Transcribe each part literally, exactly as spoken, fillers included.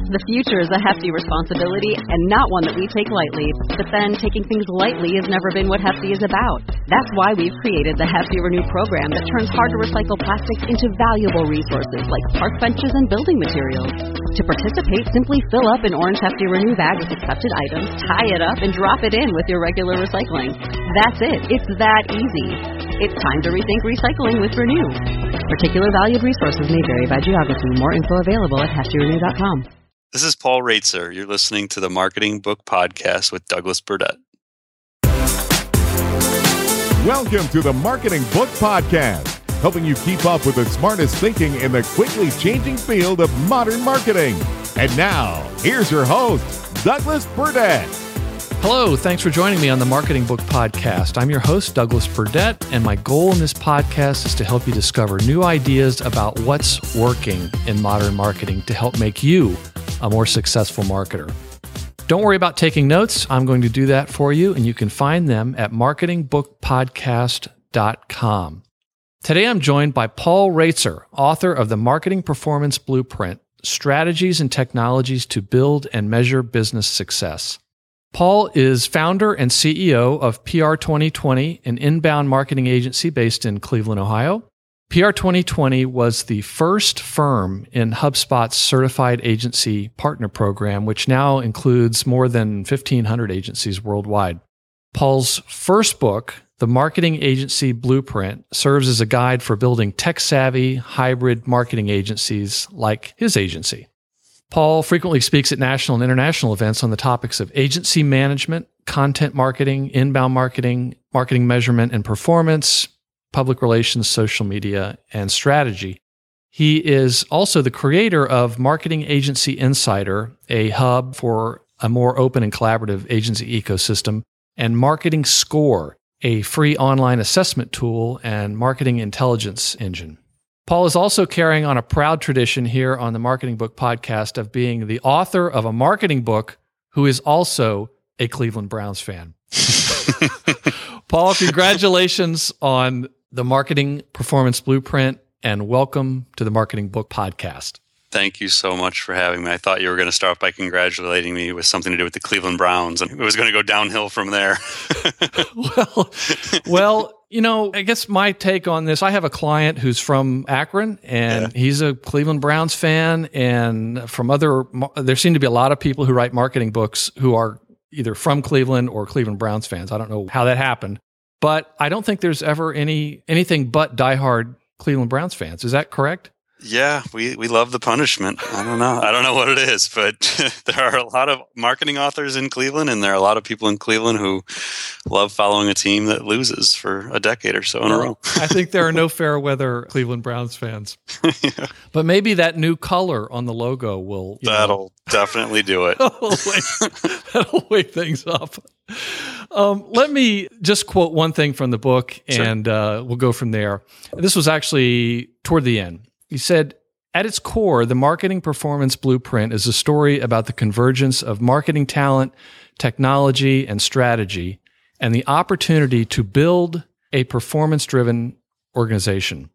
The future is a hefty responsibility and not one that we take lightly. But then, taking things lightly has never been what Hefty is about. That's why we've created the Hefty Renew program that turns hard-to-recycle plastics into valuable resources like park benches and building materials. To participate, simply fill up an orange Hefty Renew bag with accepted items, tie it up, and drop it in with your regular recycling. That's it. It's that easy. It's time to rethink recycling with Renew. Particular valued resources may vary by geography. More info available at hefty renew dot com. This is Paul Raitzer. You're listening to the Marketing Book Podcast with Douglas Burdett. Welcome to the Marketing Book Podcast, helping you keep up with the smartest thinking in the quickly changing field of modern marketing. And now, here's your host, Douglas Burdett. Hello, thanks for joining me on the Marketing Book Podcast. I'm your host, Douglas Burdett, and my goal in this podcast is to help you discover new ideas about what's working in modern marketing to help make you a more successful marketer. Don't worry about taking notes. I'm going to do that for you, and you can find them at marketing book podcast dot com. Today, I'm joined by Paul Raitzer, author of the Marketing Performance Blueprint, Strategies and Technologies to Build and Measure Business Success. Paul is founder and C E O of P R twenty twenty, an inbound marketing agency based in Cleveland, Ohio. P R twenty twenty was the first firm in HubSpot's Certified Agency Partner Program, which now includes more than fifteen hundred agencies worldwide. Paul's first book, The Marketing Agency Blueprint, serves as a guide for building tech-savvy, hybrid marketing agencies like his agency. Paul frequently speaks at national and international events on the topics of agency management, content marketing, inbound marketing, marketing measurement and performance, public relations, social media, and strategy. He is also the creator of Marketing Agency Insider, a hub for a more open and collaborative agency ecosystem, and Marketing Score, a free online assessment tool and marketing intelligence engine. Paul is also carrying on a proud tradition here on the Marketing Book Podcast of being the author of a marketing book who is also a Cleveland Browns fan. Paul, congratulations on the Marketing Performance Blueprint, and welcome to the Marketing Book Podcast. Thank you so much for having me. I thought you were going to start by congratulating me with something to do with the Cleveland Browns, and it was going to go downhill from there. well, well, you know, I guess my take on this, I have a client who's from Akron, and yeah. he's a Cleveland Browns fan, and from other, there seem to be a lot of people who write marketing books who are either from Cleveland or Cleveland Browns fans. I don't know how that happened, but I don't think there's ever any anything but diehard Cleveland Browns fans. Is that correct? Yeah, we, we love the punishment. I don't know. I don't know what it is, but there are a lot of marketing authors in Cleveland, and there are a lot of people in Cleveland who love following a team that loses for a decade or so in well, a row. I think there are no fair weather Cleveland Browns fans. yeah. But maybe that new color on the logo will... That'll know, definitely do it. that'll, wake, that'll wake things up. Um, let me just quote one thing from the book, and sure. uh, we'll go from there. This was actually toward the end. He said, at its core, the Marketing Performance Blueprint is a story about the convergence of marketing talent, technology, and strategy, and the opportunity to build a performance-driven organization.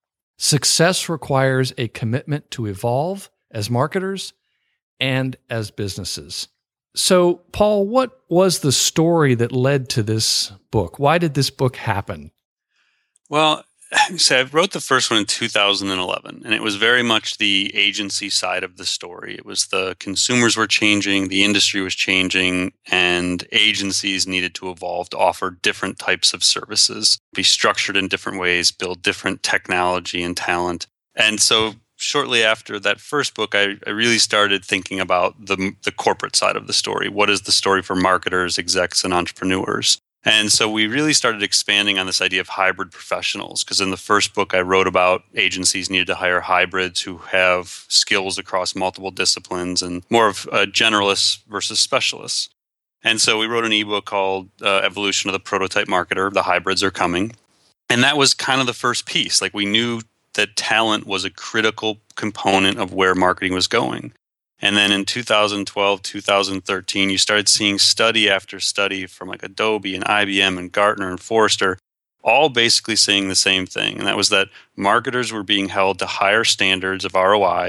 Success requires a commitment to evolve as marketers and as businesses. So, Paul, what was the story that led to this book? Why did this book happen? Well, so I wrote the first one in two thousand eleven, and it was very much the agency side of the story. It was the consumers were changing, the industry was changing, and agencies needed to evolve to offer different types of services, be structured in different ways, build different technology and talent. And so shortly after that first book, I, I really started thinking about the, the corporate side of the story. What is the story for marketers, execs, and entrepreneurs? And so we really started expanding on this idea of hybrid professionals, because in the first book I wrote about agencies needed to hire hybrids who have skills across multiple disciplines and more of uh, generalists versus specialists. And so we wrote an ebook called uh, Evolution of the Prototype Marketer, The Hybrids Are Coming. And that was kind of the first piece. Like, we knew that talent was a critical component of where marketing was going. And then in two thousand twelve, two thousand thirteen, you started seeing study after study from like Adobe and I B M and Gartner and Forrester, all basically saying the same thing. And that was that marketers were being held to higher standards of R O I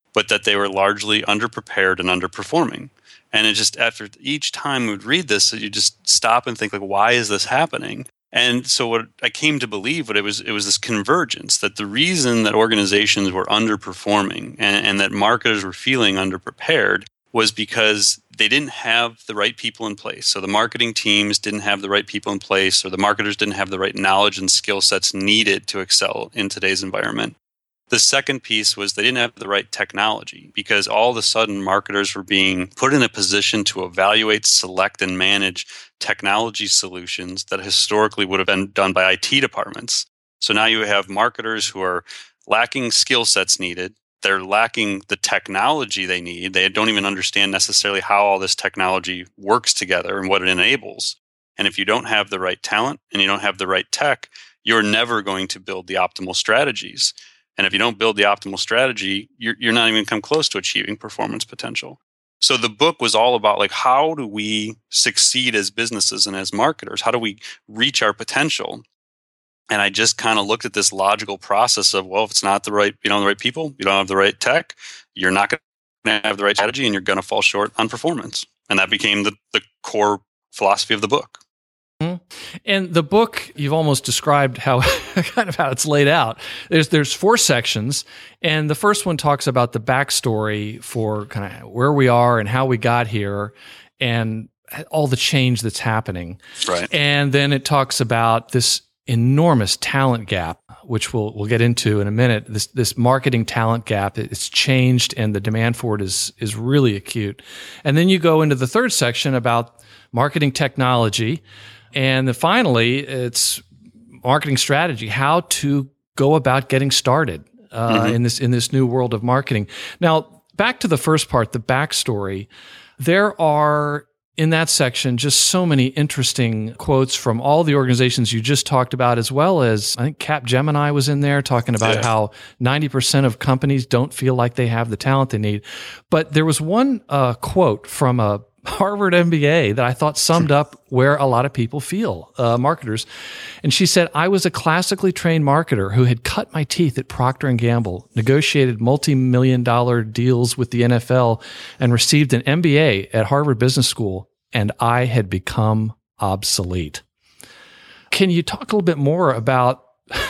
but that they were largely underprepared and underperforming. And it just, after each time we would read this, you just stop and think, like, why is this happening? And so what I came to believe, what it was, it was this convergence, that the reason that organizations were underperforming and, and that marketers were feeling underprepared was because they didn't have the right people in place. So the marketing teams didn't have the right people in place, or the marketers didn't have the right knowledge and skill sets needed to excel in today's environment. The second piece was they didn't have the right technology, because all of a sudden marketers were being put in a position to evaluate, select, and manage technology solutions that historically would have been done by I T departments. So now you have marketers who are lacking skill sets needed. They're lacking the technology they need. They don't even understand necessarily how all this technology works together and what it enables. And if you don't have the right talent and you don't have the right tech, you're never going to build the optimal strategies. And if you don't build the optimal strategy, you're, you're not even come close to achieving performance potential. So the book was all about, like, how do we succeed as businesses and as marketers? How do we reach our potential? And I just kind of looked at this logical process of, well, if it's not the right, you don't have the right people, you don't have the right tech, you're not going to have the right strategy, and you're going to fall short on performance. And that became the, the core philosophy of the book. Mm-hmm. And the book, you've almost described how kind of how it's laid out. There's there's four sections, and the first one talks about the backstory for kind of where we are and how we got here, and all the change that's happening. Right. And then it talks about this enormous talent gap, which we'll we'll get into in a minute. This this marketing talent gap, it's changed, and the demand for it is is really acute. And then you go into the third section about marketing technology, and then finally it's marketing strategy, how to go about getting started uh, mm-hmm. in this in this new world of marketing. Now, back to the first part, the backstory. There are, in that section, just so many interesting quotes from all the organizations you just talked about, as well as, I think Capgemini was in there talking about yeah. how ninety percent of companies don't feel like they have the talent they need. But there was one uh, quote from a Harvard M B A that I thought summed up where a lot of people feel, uh, marketers. And she said, I was a classically trained marketer who had cut my teeth at Procter and Gamble, negotiated multi-million dollar deals with the N F L, and received an M B A at Harvard Business School, and I had become obsolete. Can you talk a little bit more about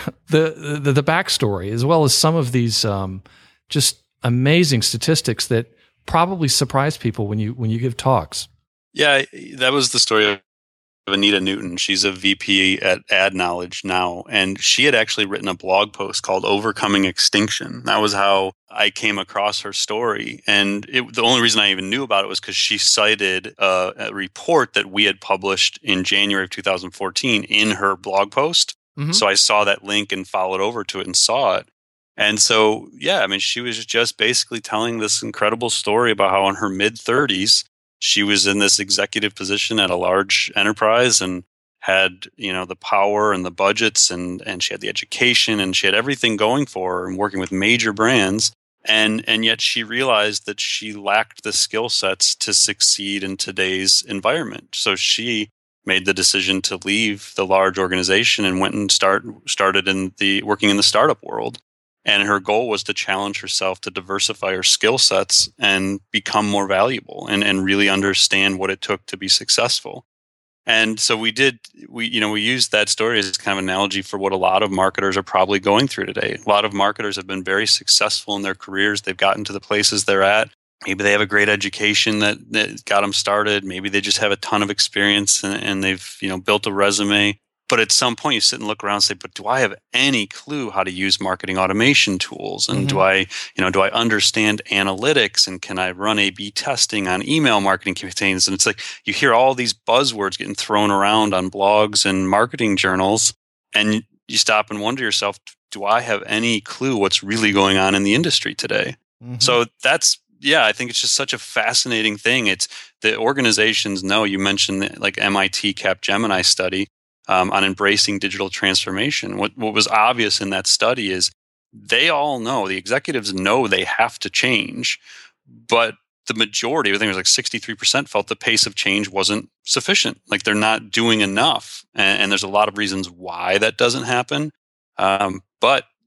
the, the, the backstory, as well as some of these um, just amazing statistics that probably surprise people when you when you give talks? Yeah, that was the story of Anita Newton. She's a V P at AdKnowledge now, and she had actually written a blog post called Overcoming Extinction. That was how I came across her story, and it, the only reason I even knew about it was because she cited a, a report that we had published in January of two thousand fourteen in her blog post. Mm-hmm. So I saw that link and followed over to it and saw it. And so, yeah, I mean, she was just basically telling this incredible story about how in her mid-thirties, she was in this executive position at a large enterprise and had, you know, the power and the budgets, and and she had the education, and she had everything going for her and working with major brands. And and yet she realized that she lacked the skill sets to succeed in today's environment. So she made the decision to leave the large organization and went and start started in the working in the startup world. And her goal was to challenge herself to diversify her skill sets and become more valuable and, and really understand what it took to be successful. And so we did, we, you know, we used that story as kind of an analogy for what a lot of marketers are probably going through today. A lot of marketers have been very successful in their careers. They've gotten to the places they're at. Maybe they have a great education that, that got them started. Maybe they just have a ton of experience and, and they've, you know, built a resume. But at some point you sit and look around and say, but do I have any clue how to use marketing automation tools? And mm-hmm. do I, you know, do I understand analytics, and can I run A B testing on email marketing campaigns? And it's like you hear all these buzzwords getting thrown around on blogs and marketing journals, and you stop and wonder yourself, do I have any clue what's really going on in the industry today? Mm-hmm. So that's, yeah, I think it's just such a fascinating thing. It's the organizations know, you mentioned the, like M I T Capgemini study, Um, on embracing digital transformation. What, what was obvious in that study is they all know, the executives know they have to change, but the majority, I think it was like sixty-three percent, felt the pace of change wasn't sufficient. Like they're not doing enough. And, and there's a lot of reasons why that doesn't happen. Um, but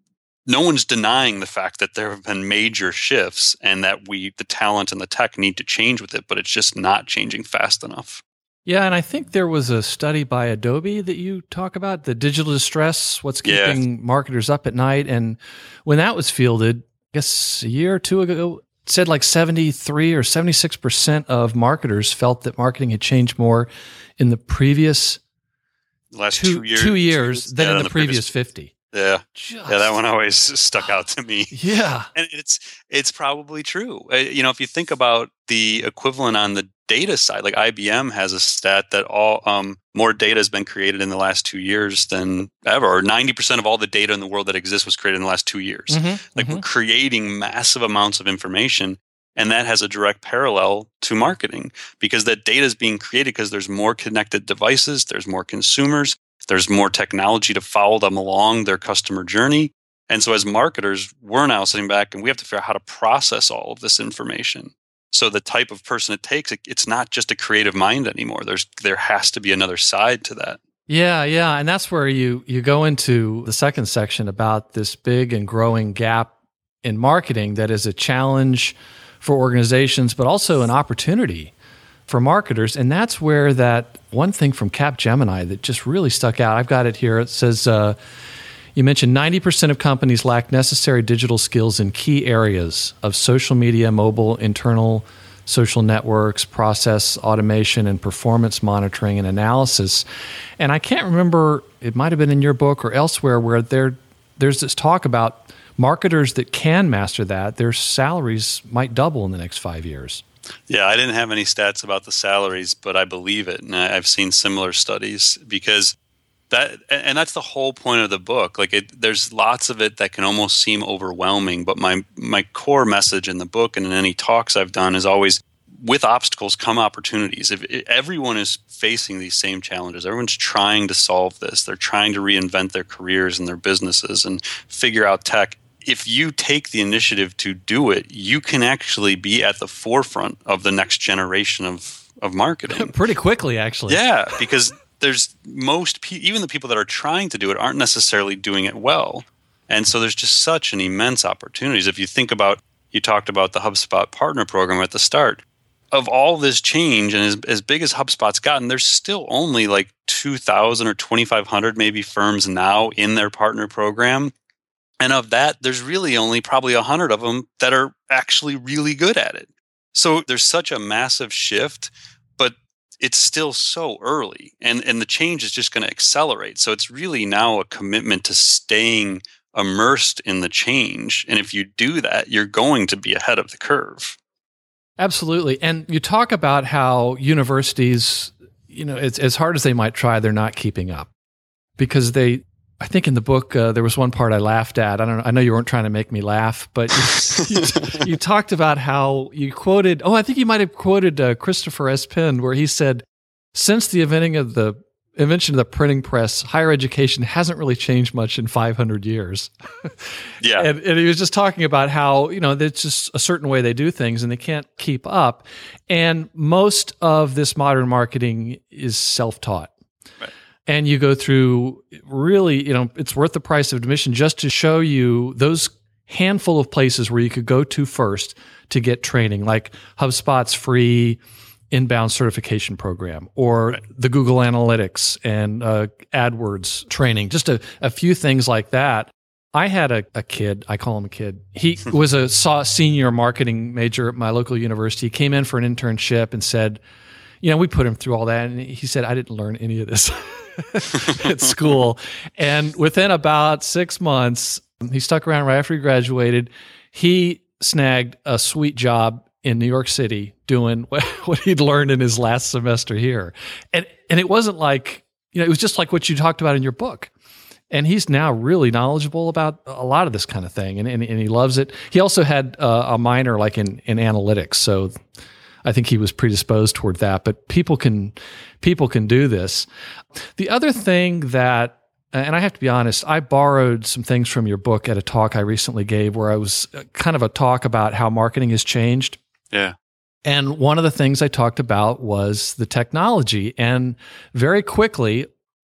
no one's denying the fact that there have been major shifts and that we, the talent and the tech need to change with it, but it's just not changing fast enough. Yeah, and I think there was a study by Adobe that you talk about, the digital distress, what's keeping yeah. marketers up at night. And when that was fielded, I guess a year or two ago, it said like seventy-three or seventy-six percent of marketers felt that marketing had changed more in the previous the last two, two years, two years than yeah, in the, the previous, previous fifty. Yeah. Just, yeah, that one always stuck out to me. Yeah. And it's it's probably true. Uh, you know, if you think about the equivalent on the data side, like I B M has a stat that all um, more data has been created in the last two years than ever, or ninety percent of all the data in the world that exists was created in the last two years. Mm-hmm, like mm-hmm. we're creating massive amounts of information, and that has a direct parallel to marketing because that data is being created because there's more connected devices, there's more consumers, there's more technology to follow them along their customer journey. And so as marketers, we're now sitting back and we have to figure out how to process all of this information. So the type of person it takes, it's not just a creative mind anymore. There's there has to be another side to that. Yeah, yeah. And that's where you you go into the second section about this big and growing gap in marketing that is a challenge for organizations, but also an opportunity for marketers. And that's where that one thing from Capgemini that just really stuck out. I've got it here. It says, uh, you mentioned ninety percent of companies lack necessary digital skills in key areas of social media, mobile, internal social networks, process automation, and performance monitoring and analysis. And I can't remember, it might have been in your book or elsewhere, where there there's this talk about marketers that can master that, their salaries might double in the next five years. Yeah, I didn't have any stats about the salaries, but I believe it. And I've seen similar studies because that, and that's the whole point of the book. Like it, there's lots of it that can almost seem overwhelming, but my, my core message in the book and in any talks I've done is always with obstacles come opportunities. If everyone is facing these same challenges, everyone's trying to solve this. They're trying to reinvent their careers and their businesses and figure out tech. If you take the initiative to do it, you can actually be at the forefront of the next generation of, of marketing. Pretty quickly, actually. Yeah, because there's most pe- even the people that are trying to do it aren't necessarily doing it well. And so there's just such an immense opportunities. If you think about, you talked about the HubSpot partner program at the start. Of all this change, and as, as big as HubSpot's gotten, there's still only like two thousand or twenty-five hundred maybe firms now in their partner program. And of that, there's really only probably one hundred of them that are actually really good at it. So there's such a massive shift, but it's still so early. And, and the change is just going to accelerate. So it's really now a commitment to staying immersed in the change. And if you do that, you're going to be ahead of the curve. Absolutely. And you talk about how universities, you know, it's as hard as they might try, they're not keeping up because they, I think in the book, uh, there was one part I laughed at. I don't know. I know you weren't trying to make me laugh, but you, you, you talked about how you quoted, oh, I think you might have quoted uh, Christopher S. Penn, where he said, since the inventing of the invention of the printing press, higher education hasn't really changed much in five hundred years. Yeah. and, and he was just talking about how, you know, there's just a certain way they do things and they can't keep up. And most of this modern marketing is self-taught. Right. And you go through really, you know, it's worth the price of admission just to show you those handful of places where you could go to first to get training, like HubSpot's free inbound certification program or right. the Google Analytics and uh, AdWords training, just a, a few things like that. I had a, a kid, I call him a kid. He was a senior marketing major at my local university. He came in for an internship and said, you know, we put him through all that. And he said, I didn't learn any of this at school. And within about six months, he stuck around right after he graduated. He snagged a sweet job in New York City doing what he'd learned in his last semester here. And and it wasn't like, you know, it was just like what you talked about in your book. And he's now really knowledgeable about a lot of this kind of thing, and and, and he loves it. He also had uh, a minor like in, in analytics, so I think he was predisposed toward that. But people can people can do this. The other thing that, and I have to be honest, I borrowed some things from your book at a talk I recently gave where I was kind of a talk about how marketing has changed. Yeah. And one of the things I talked about was the technology. And very quickly,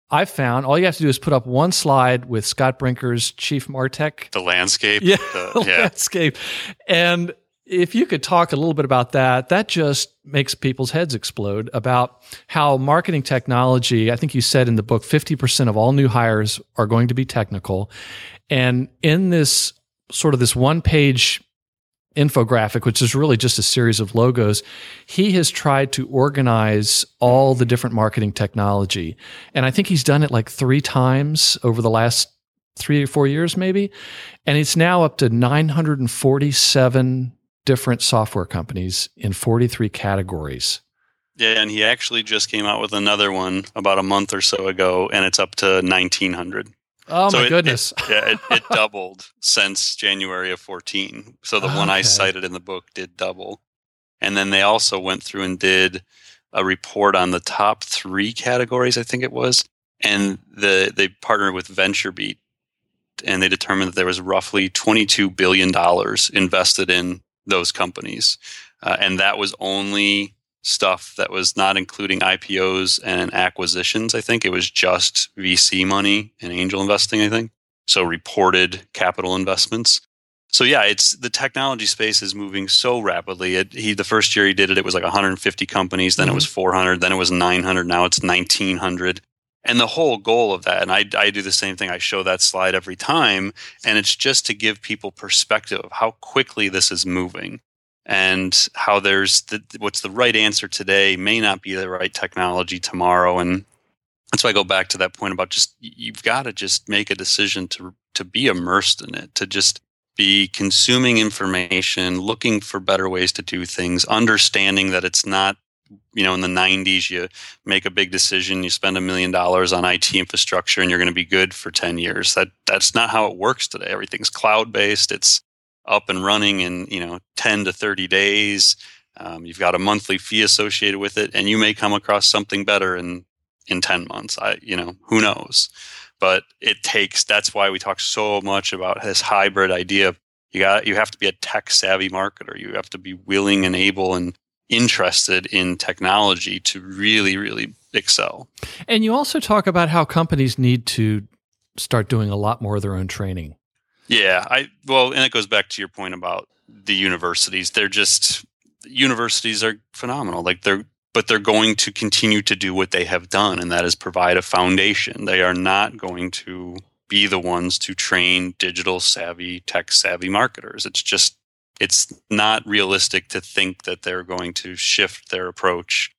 I've found all you have to do is put up one slide with Scott Brinker's Chief MarTech. The landscape. Yeah, the, yeah. landscape. And if you could talk a little bit about that, that just makes people's heads explode about how marketing technology, I think you said in the book, fifty percent of all new hires are going to be technical. And in this sort of this one-page infographic, which is really just a series of logos, he has tried to organize all the different marketing technology. And I think he's done it like three times over the last three or four years, maybe. And it's now up to nine hundred forty-seven different software companies in forty-three categories. Yeah, and he actually just came out with another one about a month or so ago, and it's up to nineteen hundred. Oh, so my it, goodness. It, yeah, it, it doubled since January of fourteen. So the Okay. one I cited in the book did double. And then they also went through and did a report on the top three categories, I think it was. And the they partnered with VentureBeat, and they determined that there was roughly twenty-two billion dollars invested in those companies. Uh, and that was only stuff that was not including I P Os and acquisitions. I think it was just V C money and angel investing, I think. So reported capital investments. So yeah, it's the technology space is moving so rapidly. It, he the first year he did it, it was like one hundred fifty companies. Then mm-hmm. it was four hundred. Then it was nine hundred. Now it's nineteen hundred. And the whole goal of that, and I, I do the same thing. I show that slide every time, and it's just to give people perspective of how quickly this is moving. And how there's the, what's the right answer today may not be the right technology tomorrow. And that's why I go back to that point about just, you've got to just make a decision to to be immersed in it, to just be consuming information, looking for better ways to do things, understanding that it's not, you know, in the nineties, you make a big decision, you spend a million dollars on I T infrastructure and you're going to be good for ten years. That That's not how it works today. Everything's cloud-based. It's up and running in, you know, ten to thirty days. Um, you've got a monthly fee associated with it, and you may come across something better in, in ten months. I, you know, who knows? But it takes, that's why we talk so much about this hybrid idea. You got, you have to be a tech savvy marketer. You have to be willing and able and interested in technology to really, really excel. And you also talk about how companies need to start doing a lot more of their own training. Yeah, I well, and it goes back to your point about the universities. They're just universities are phenomenal. Like they're but they're going to continue to do what they have done, and that is provide a foundation. They are not going to be the ones to train digital savvy, tech savvy marketers. It's just it's not realistic to think that they're going to shift their approach.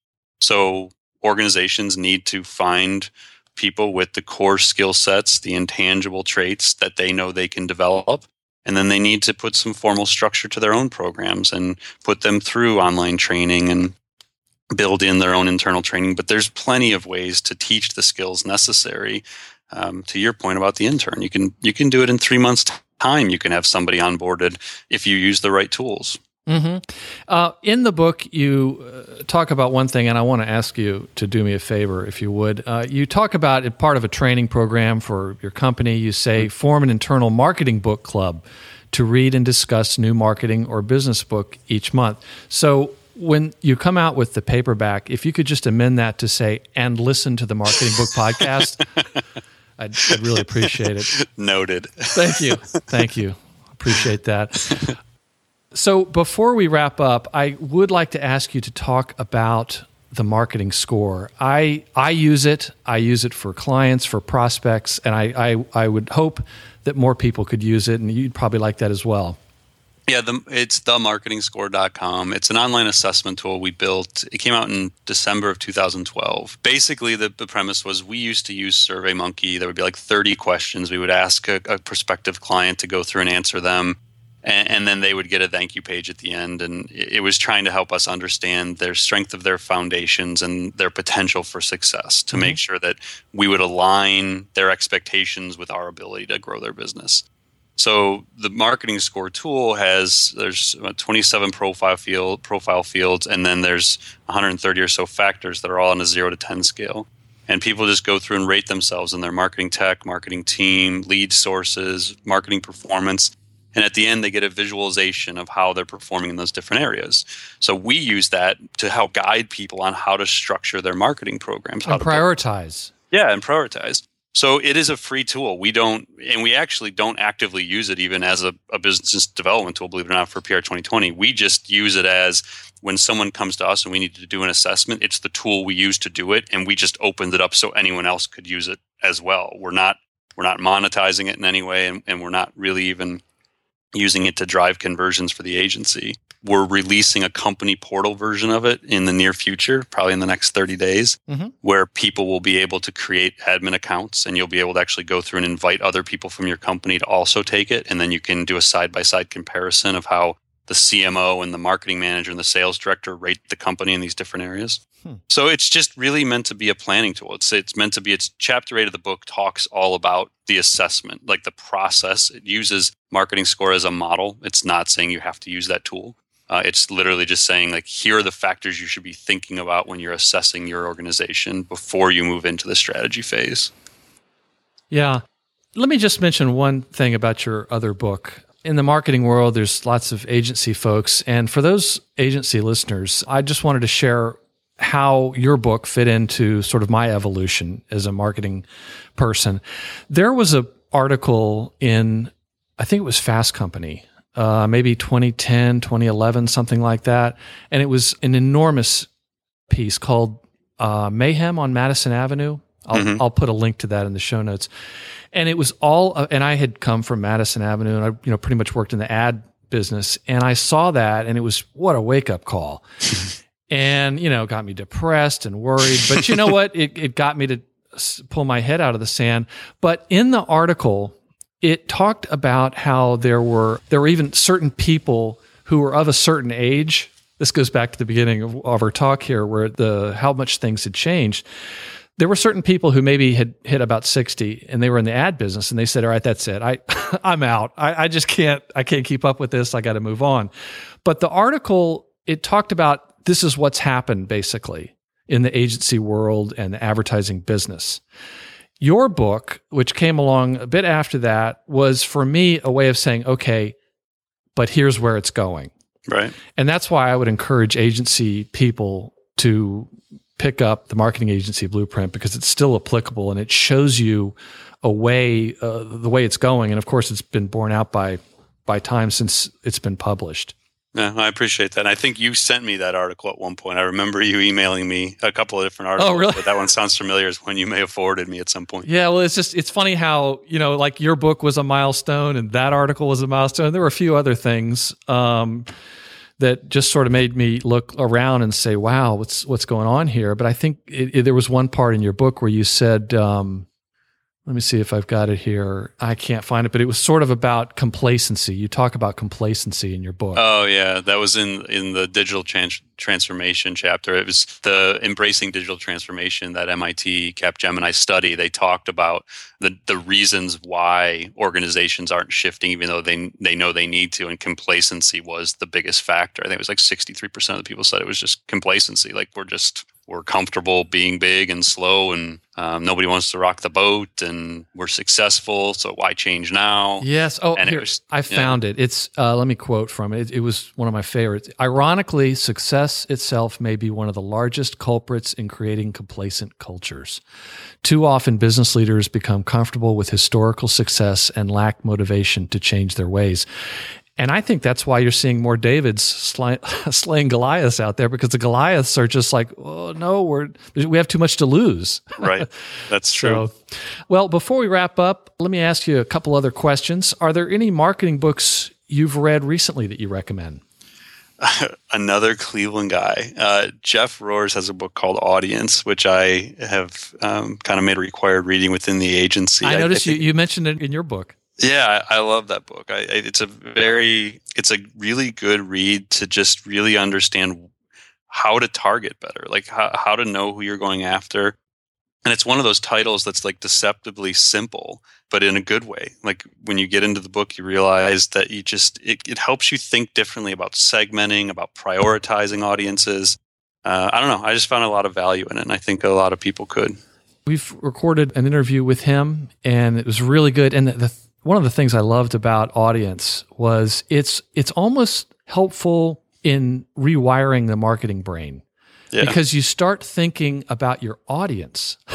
So organizations need to find people with the core skill sets, the intangible traits that they know they can develop. And then they need to put some formal structure to their own programs and put them through online training and build in their own internal training. But there's plenty of ways to teach the skills necessary. Um, to your point about the intern, you can you can do it in three months' time. You can have somebody onboarded if you use the right tools. Mm-hmm. Uh, in the book, you uh, talk about one thing, and I want to ask you to do me a favor, if you would. Uh, you talk about it part of a training program for your company. You say mm-hmm. form an internal marketing book club to read and discuss new marketing or business book each month. So when you come out with the paperback, if you could just amend that to say, and listen to the Marketing Book Podcast, I'd, I'd really appreciate it. Noted. Thank you. Thank you. Appreciate that. So before we wrap up, I would like to ask you to talk about the marketing score. I I use it. I use it for clients, for prospects, and I, I, I would hope that more people could use it, and you'd probably like that as well. Yeah, the, it's the marketing score dot com. It's an online assessment tool we built. It came out in December of two thousand twelve. Basically, the, the premise was we used to use SurveyMonkey. There would be like thirty questions. We would ask a, a prospective client to go through and answer them. And then they would get a thank you page at the end. And it was trying to help us understand their strength of their foundations and their potential for success to mm-hmm. make sure that we would align their expectations with our ability to grow their business. So the marketing score tool has, there's twenty-seven profile field profile fields, and then there's one hundred thirty or so factors that are all on a zero to ten scale. And people just go through and rate themselves in their marketing tech, marketing team, lead sources, marketing performance. And at the end, they get a visualization of how they're performing in those different areas. So we use that to help guide people on how to structure their marketing programs. How and to prioritize. Yeah, and prioritize. So it is a free tool. We don't, and we actually don't actively use it even as a, a business development tool, believe it or not, for P R twenty twenty. We just use it as when someone comes to us and we need to do an assessment, it's the tool we use to do it, and we just opened it up so anyone else could use it as well. We're not we're not monetizing it in any way, and, and we're not really even using it to drive conversions for the agency. We're releasing a company portal version of it in the near future, probably in the next thirty days, mm-hmm. where people will be able to create admin accounts, and you'll be able to actually go through and invite other people from your company to also take it. And then you can do a side-by-side comparison of how the C M O and the marketing manager and the sales director rate the company in these different areas. Hmm. So it's just really meant to be a planning tool. It's it's meant to be, it's chapter eight of the book talks all about the assessment, like the process. It uses Marketing Score as a model. It's not saying you have to use that tool. Uh, it's literally just saying, like, here are the factors you should be thinking about when you're assessing your organization before you move into the strategy phase. Yeah. Let me just mention one thing about your other book. In the marketing world, there's lots of agency folks. And for those agency listeners, I just wanted to share how your book fit into sort of my evolution as a marketing person. There was an article in, I think it was Fast Company, Uh, maybe twenty ten, twenty eleven, something like that. And it was an enormous piece called uh, Mayhem on Madison Avenue. I'll, mm-hmm. I'll put a link to that in the show notes. And it was all, uh, and I had come from Madison Avenue, and I, you know, pretty much worked in the ad business. And I saw that, and it was, what a wake up call. And, you know, got me depressed and worried. But you know what? It, it got me to pull my head out of the sand. But in the article, it talked about how there were there were even certain people who were of a certain age. This goes back to the beginning of, of our talk here, where the how much things had changed. There were certain people who maybe had hit about sixty, and they were in the ad business, and they said, "All right, that's it. I I'm out. I, I just can't. I can't keep up with this. I got to move on." But the article, it talked about this is what's happened basically in the agency world and the advertising business. Your book, which came along a bit after that, was for me a way of saying, okay, but here's where it's going. Right. And that's why I would encourage agency people to pick up the Marketing Agency Blueprint, because it's still applicable and it shows you a way, uh, the way it's going. And of course, it's been borne out by, by time since it's been published. Yeah, I appreciate that. And I think you sent me that article at one point. I remember you emailing me a couple of different articles. Oh, really? But that one sounds familiar as one you may have forwarded me at some point. Yeah, well, it's just, it's funny how, you know, like your book was a milestone and that article was a milestone. There were a few other things um, that just sort of made me look around and say, wow, what's what's going on here? But I think it, it, there was one part in your book where you said, um, let me see if I've got it here. I can't find it, but it was sort of about complacency. You talk about complacency in your book. Oh, yeah. That was in, in the digital trans- transformation chapter. It was the Embracing Digital Transformation, that M I T Capgemini study. They talked about the, the reasons why organizations aren't shifting, even though they they know they need to, and complacency was the biggest factor. I think it was like sixty-three percent of the people said it was just complacency. Like, we're just... we're comfortable being big and slow, and um, nobody wants to rock the boat, and we're successful, so why change now? Yes. Oh, and here, it was, I found yeah. it. It's uh, let me quote from it. it. It was one of my favorites. Ironically, success itself may be one of the largest culprits in creating complacent cultures. Too often, business leaders become comfortable with historical success and lack motivation to change their ways. And I think that's why you're seeing more Davids slay, slaying Goliaths out there, because the Goliaths are just like, oh, no, we're, we have too much to lose. Right. That's true. So, well, before we wrap up, let me ask you a couple other questions. Are there any marketing books you've read recently that you recommend? Another Cleveland guy. Uh, Jeff Roars has a book called Audience, which I have um, kind of made a required reading within the agency. I noticed I, I you, you mentioned it in your book. Yeah, I, I love that book. I, I, it's a very, it's a really good read to just really understand how to target better, like how, how to know who you're going after. And it's one of those titles that's like deceptively simple, but in a good way. Like when you get into the book, you realize that you just, it, it helps you think differently about segmenting, about prioritizing audiences. Uh, I don't know. I just found a lot of value in it, and I think a lot of people could. We've recorded an interview with him, and it was really good. And the, the one of the things I loved about Audience was it's it's almost helpful in rewiring the marketing brain, yeah. because you start thinking about your audience.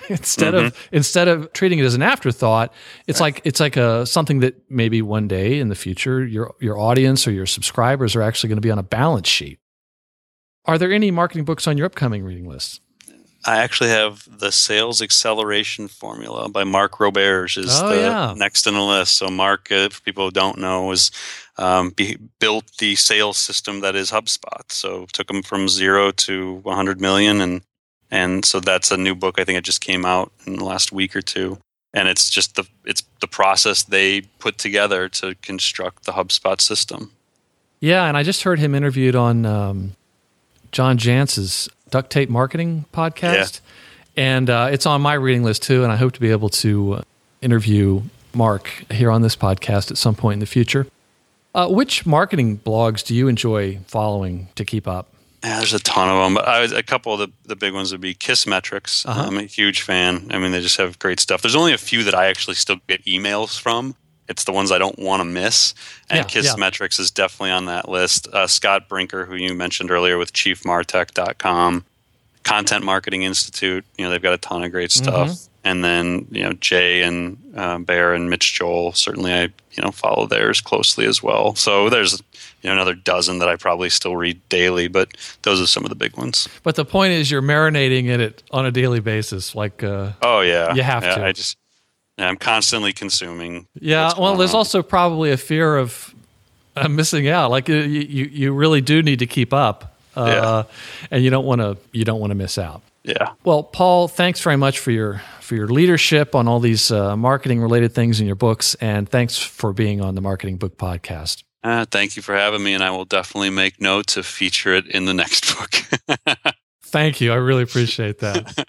instead mm-hmm. of instead of treating it as an afterthought, it's right. like it's like a something that maybe one day in the future your your audience or your subscribers are actually going to be on a balance sheet. Are there any marketing books on your upcoming reading list? I actually have The Sales Acceleration Formula by Mark Roberge is oh, the yeah. next in the list. So Mark, uh, for people who don't know, was um, be, built the sales system that is HubSpot. So took them from zero to one hundred million, and and so that's a new book. I think it just came out in the last week or two, and it's just the it's the process they put together to construct the HubSpot system. Yeah, and I just heard him interviewed on um, John Jantz's Duct Tape Marketing podcast, yeah. and uh, it's on my reading list too, and I hope to be able to uh, interview Mark here on this podcast at some point in the future. Uh, which marketing blogs do you enjoy following to keep up? Yeah, there's a ton of them, but I was, a couple of the, the big ones would be Kissmetrics. Uh-huh. I'm a huge fan. I mean, they just have great stuff. There's only a few that I actually still get emails from. It's the ones I don't want to miss. And yeah, Kissmetrics yeah. is definitely on that list. Uh, Scott Brinker, who you mentioned earlier with chief martech dot com, Content Marketing Institute, you know, they've got a ton of great stuff. Mm-hmm. And then, you know, Jay and uh, Bear and Mitch Joel, certainly I, you know, follow theirs closely as well. So there's, you know, another dozen that I probably still read daily, but those are some of the big ones. But the point is you're marinating in it on a daily basis. Like, uh, oh, yeah. You have yeah, to. I just, yeah, I'm constantly consuming. Yeah. Well, there's on. also probably a fear of uh, missing out. Like you, you, you really do need to keep up, uh, yeah. and you don't want to, you don't want to miss out. Yeah. Well, Paul, thanks very much for your for your leadership on all these uh, marketing related things in your books, and thanks for being on the Marketing Book Podcast. Uh, thank you for having me, and I will definitely make note to feature it in the next book. Thank you. I really appreciate that.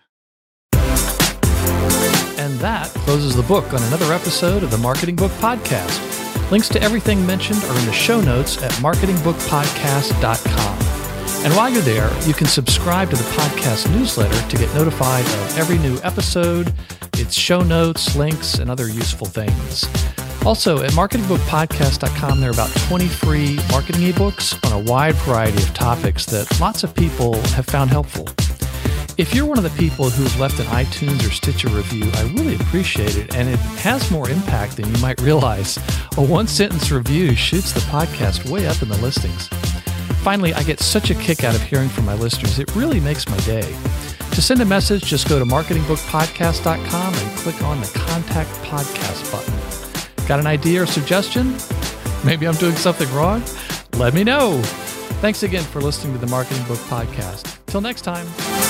And that closes the book on another episode of the Marketing Book Podcast. Links to everything mentioned are in the show notes at marketing book podcast dot com. And while you're there, you can subscribe to the podcast newsletter to get notified of every new episode, its show notes, links, and other useful things. Also, at marketing book podcast dot com, there are about twenty free marketing ebooks on a wide variety of topics that lots of people have found helpful. If you're one of the people who've left an iTunes or Stitcher review, I really appreciate it, and it has more impact than you might realize. A one-sentence review shoots the podcast way up in the listings. Finally, I get such a kick out of hearing from my listeners. It really makes my day. To send a message, just go to marketing book podcast dot com and click on the Contact Podcast button. Got an idea or suggestion? Maybe I'm doing something wrong? Let me know. Thanks again for listening to the Marketing Book Podcast. Till next time.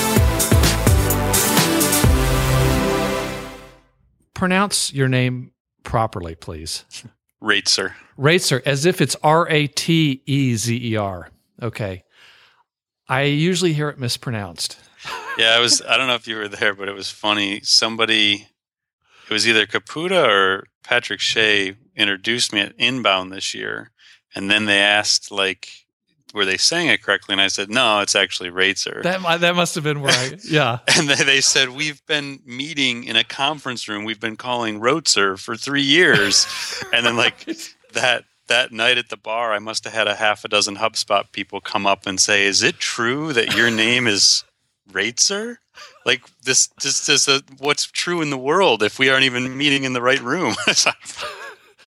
Pronounce your name properly, please. Ratezer. Ratezer, as if it's R A T E Z E R. Okay. I usually hear it mispronounced. Yeah, I was, I don't know if you were there, but it was funny. Somebody, it was either Caputa or Patrick Shea introduced me at Inbound this year. And then they asked, like, were they saying it correctly? And I said, no, it's actually Ratezer. That that must have been where I, yeah. And they, they said, we've been meeting in a conference room. We've been calling Ratezer for three years. And then like that that night at the bar, I must have had a half a dozen HubSpot people come up and say, is it true that your name is Ratezer? Like this, this is a, what's true in the world if we aren't even meeting in the right room.